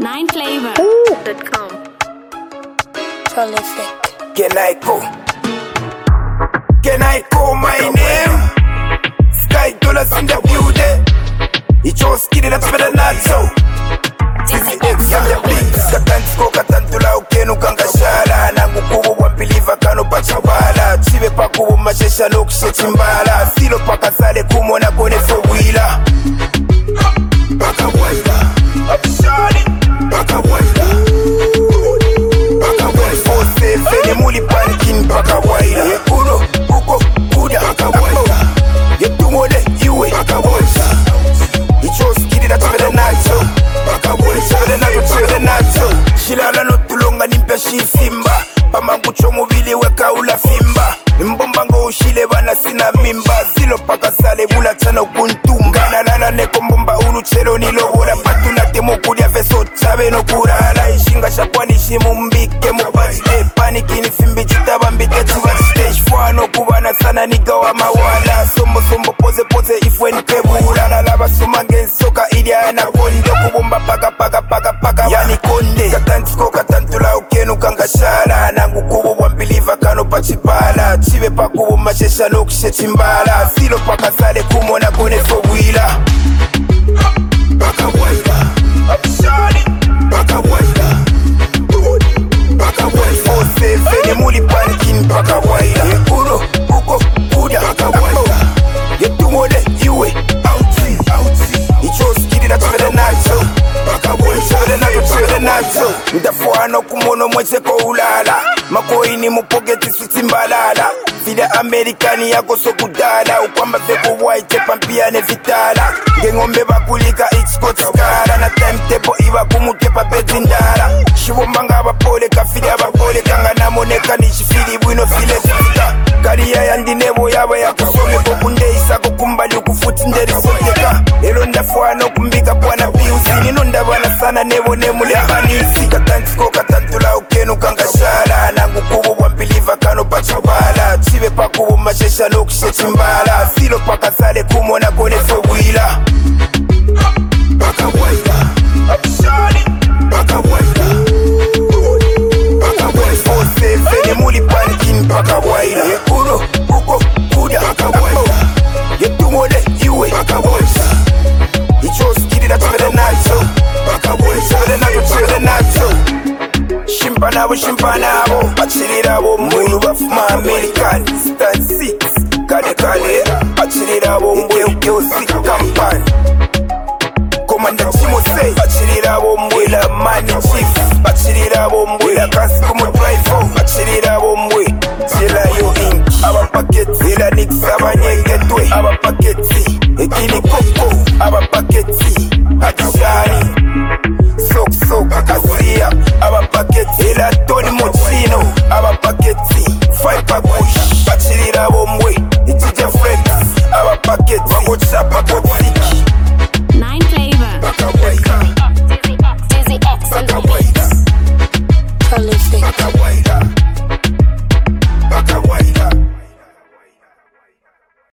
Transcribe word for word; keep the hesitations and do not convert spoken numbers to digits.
nine flavor dot com. Prolific. Can I go? Can I call my name? Sky dollars in the building. It just get it up for the nacho. Dizzy X on the beat. Katansko katantula ukenu kangashala. Nangu kubu wambiliva kano pachabala. Chive pakubu mashesha no kushechimbala. Silo pakasale kumona kone for wheeler. Baka waila Abishani Baka waila Baka waila four seven muli panikin Baka waila Uno, uko, kuda Baka waila Yetumole, iwe Baka waila Icho skidi na chivele nacho Baka waila Chivele nacho, chivele nacho Shilala no tulonga nimpya shisimba Pamangu chomu vili weka ula fimba Mbomba ngo ushile bana sina mimba Zilo paka sale mula chana kuntumba Nalala neko mbomba ulu chelo nilo Wora patu na temo kudia feso chabe no kurala Ishinga shakwani shimu mbike mubashite Paniki ni fimbi chitaba mbike chuba stage Fwano kubana sana niga wa mawala Sombo sombo pose pose ifwe nkebula Nalaba sumange soka idia anakondo Kubomba paka paka paka paka yani konde Katantiko katantula ukenu kangashala Nangu kubu wambiliva kano pachipala Chive pakubu mashesha no kushechimbala Silo paka sale kumona kone for wheeler Baka waila Abishani Baka waila Baka waila four seven muli panikin Baka waila Uno, uko, kuda Baka waila Yetumole, iwe Auti, auti Icho skidi na chivele nacho Baka waila Chivele nacho, chivele nacho Ndafuano kumono mwecheko ulala Makoini mupogeti sutimbalala Vida Amerikani yako sokudala Ukwamba feko white pampia ne vitala Ngengombe bakulika X-Scott skala Na timetable iwa kumukepa bedindala Shibombanga abapole kafili abapole Kanga namoneka nishifili bwino file fika Kariya yandinebo yaba yakusome Kokunde isako kumbali ukufuti nderi soteka Elo ndafuano kumbika bwana piusi Nino ndabana sana nebo nemule banisi Katantiko katantula ukenu kangashala Nangu kubu wambiliva kano pachabala Chive pakubu mashesha no kushechimbala Silo paka sale kumona kone for wheeler Baka waila Abishani Baka waila Baka waila four seven muli panikin Baka waila Uno, uko, kuda Baka waila Yetumole, iwe Baka waila Icho skidi na chivele nacho Baka waila Chivele nacho, chivele nacho Shimpanabo, shimpanabo Achilirabo, munu bafuma American Stand six Kale kale Achilirabo, mwe uke usika kampani